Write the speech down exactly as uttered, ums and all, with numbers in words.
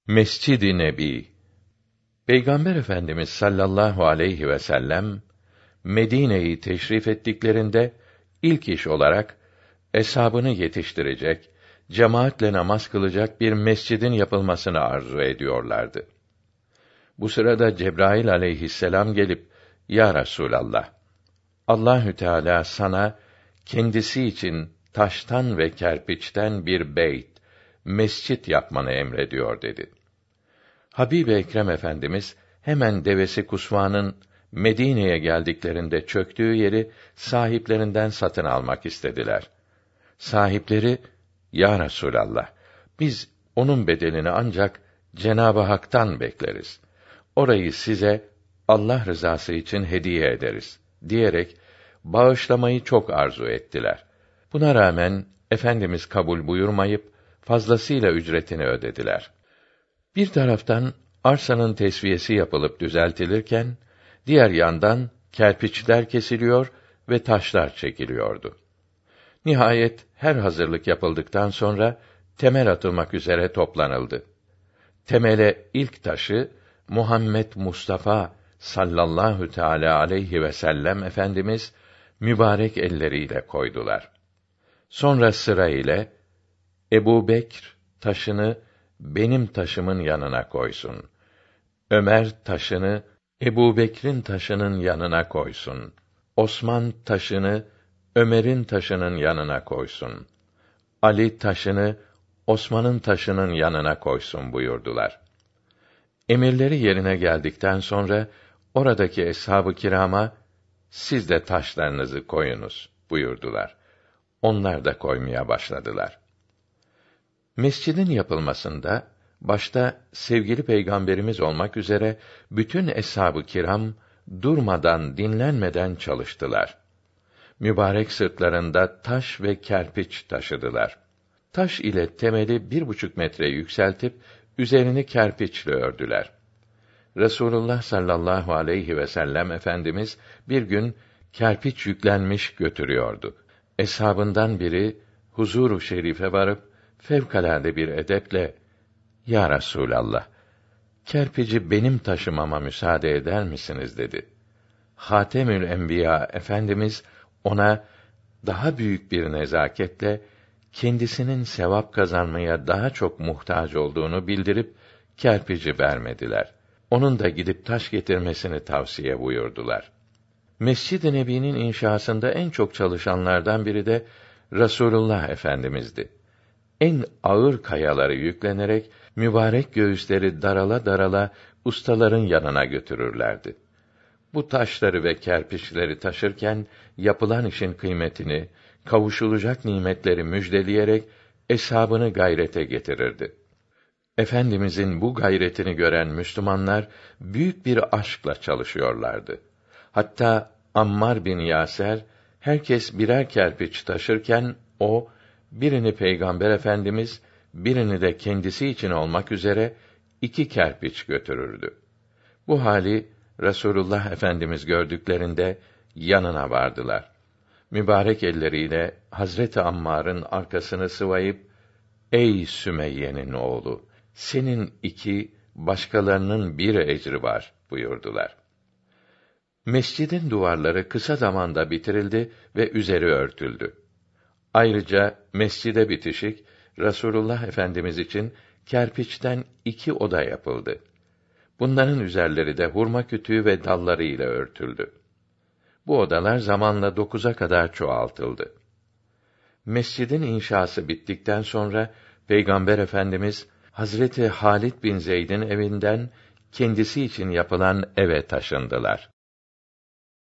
Mescid-i Nebi. Peygamber Efendimiz sallallahu aleyhi ve sellem Medine'yi teşrif ettiklerinde ilk iş olarak eshabını yetiştirecek, cemaatle namaz kılacak bir mescidin yapılmasını arzu ediyorlardı. Bu sırada Cebrail aleyhisselam gelip, Ya Resûlallah, Allahü Teala sana kendisi için taştan ve kerpiçten bir beyt, mescit yapmanı emrediyor dedi. Habib-i Ekrem Efendimiz hemen devesi Kusva'nın Medine'ye geldiklerinde çöktüğü yeri sahiplerinden satın almak istediler. Sahipleri, Ya Resûlallah, biz onun bedelini ancak Cenab-ı Hak'tan bekleriz. Orayı size Allah rızası için hediye ederiz diyerek bağışlamayı çok arzu ettiler. Buna rağmen Efendimiz kabul buyurmayıp fazlasıyla ücretini ödediler. Bir taraftan arsanın tesviyesi yapılıp düzeltilirken, diğer yandan kerpiçler kesiliyor ve taşlar çekiliyordu. Nihayet her hazırlık yapıldıktan sonra temel atılmak üzere toplanıldı. Temele ilk taşı Muhammed Mustafa sallallahu teâlâ aleyhi ve sellem Efendimiz mübarek elleriyle koydular. Sonra sıra ile Ebubekr taşını benim taşımın yanına koysun. Ömer taşını Ebubekr'in taşının yanına koysun. Osman taşını Ömer'in taşının yanına koysun. Ali taşını Osman'ın taşının yanına koysun buyurdular. Emirleri yerine geldikten sonra oradaki eshab-ı kirama siz de taşlarınızı koyunuz buyurdular. Onlar da koymaya başladılar. Mescidin yapılmasında başta sevgili Peygamberimiz olmak üzere bütün eshab-ı kiram durmadan, dinlenmeden çalıştılar. Mübarek sırtlarında taş ve kerpiç taşıdılar. Taş ile temeli bir buçuk metre yükseltip üzerini kerpiçle ördüler. Resulullah sallallahu aleyhi ve sellem Efendimiz bir gün kerpiç yüklenmiş götürüyordu. Eshabından biri huzur-u şerife varıp fevkalade bir edeple Ya Resûlallah, kerpici benim taşımama müsaade eder misiniz dedi. Hatemül Enbiya Efendimiz ona daha büyük bir nezaketle kendisinin sevap kazanmaya daha çok muhtaç olduğunu bildirip kerpici vermediler. Onun da gidip taş getirmesini tavsiye buyurdular. Mescid-i Nebi'nin inşasında en çok çalışanlardan biri de Resulullah Efendimiz'di. En ağır kayaları yüklenerek mübarek göğüsleri darala darala ustaların yanına götürürlerdi. Bu taşları ve kerpiçleri taşırken yapılan işin kıymetini, kavuşulacak nimetleri müjdeleyerek eshabını gayrete getirirdi. Efendimizin bu gayretini gören Müslümanlar büyük bir aşkla çalışıyorlardı. Hatta Ammar bin Yâser herkes birer kerpiç taşırken o birini Peygamber Efendimiz, birini de kendisi için olmak üzere iki kerpiç götürürdü. Bu hali Resulullah Efendimiz gördüklerinde yanına vardılar. Mübarek elleriyle Hazreti Ammar'ın arkasını sıvayıp Ey Sümeyye'nin oğlu, senin iki, başkalarının bir ecri var buyurdular. Mescidin duvarları kısa zamanda bitirildi ve üzeri örtüldü. Ayrıca mescide bitişik Resulullah Efendimiz için kerpiçten iki oda yapıldı. Bunların üzerleri de hurma kütüğü ve dalları ile örtüldü. Bu odalar zamanla dokuza kadar çoğaltıldı. Mescidin inşası bittikten sonra Peygamber Efendimiz Hazreti Halid bin Zeyd'in evinden kendisi için yapılan eve taşındılar.